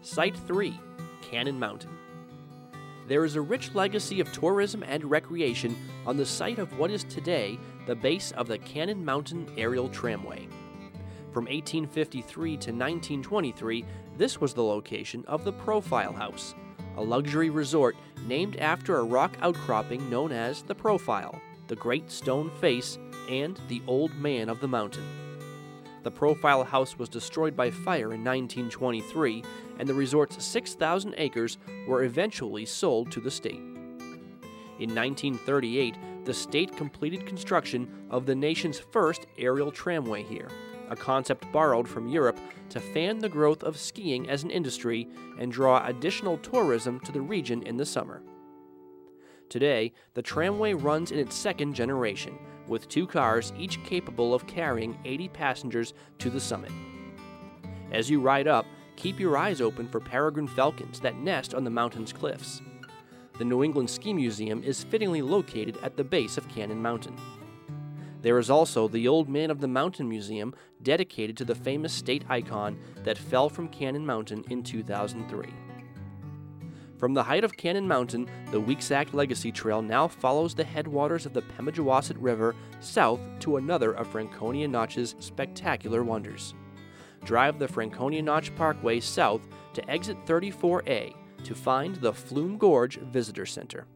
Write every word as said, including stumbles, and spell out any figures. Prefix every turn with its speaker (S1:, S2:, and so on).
S1: Site three. Cannon Mountain. There is a rich legacy of tourism and recreation on the site of what is today the base of the Cannon Mountain Aerial Tramway. From eighteen fifty-three to nineteen twenty-three, this was the location of the Profile House, a luxury resort named after a rock outcropping known as the Profile, the Great Stone Face, and the Old Man of the Mountain. The Profile House was destroyed by fire in nineteen twenty-three, and the resort's six thousand acres were eventually sold to the state. In nineteen thirty-eight, the state completed construction of the nation's first aerial tramway here, a concept borrowed from Europe to fan the growth of skiing as an industry and draw additional tourism to the region in the summer. Today, the tramway runs in its second generation, with two cars each capable of carrying eighty passengers to the summit. As you ride up, keep your eyes open for peregrine falcons that nest on the mountain's cliffs. The New England Ski Museum is fittingly located at the base of Cannon Mountain. There is also the Old Man of the Mountain Museum, dedicated to the famous state icon that fell from Cannon Mountain in two thousand three. From the height of Cannon Mountain, the Weeksack Legacy Trail now follows the headwaters of the Pemigewasset River south to another of Franconia Notch's spectacular wonders. Drive the Franconia Notch Parkway south to exit thirty-four A to find the Flume Gorge Visitor Center.